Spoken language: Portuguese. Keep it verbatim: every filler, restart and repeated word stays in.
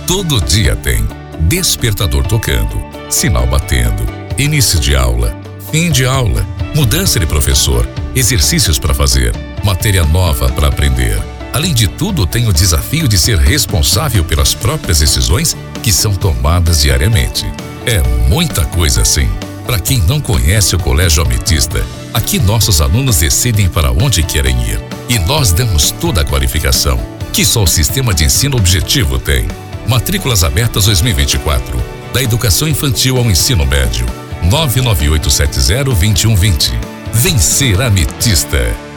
Todo dia tem despertador tocando, sinal batendo, início de aula, fim de aula, mudança de professor, exercícios para fazer, matéria nova para aprender. Além de tudo, tem o desafio de ser responsável pelas próprias decisões que são tomadas diariamente. É muita coisa assim. Para quem não conhece o Colégio Ametista, aqui nossos alunos decidem para onde querem ir. E nós damos toda a qualificação que só o Sistema de Ensino Objetivo tem. Matrículas abertas dois mil e vinte e quatro. Da educação infantil ao ensino médio. nove nove oito sete zero, dois um dois zero. Vencer Ametista.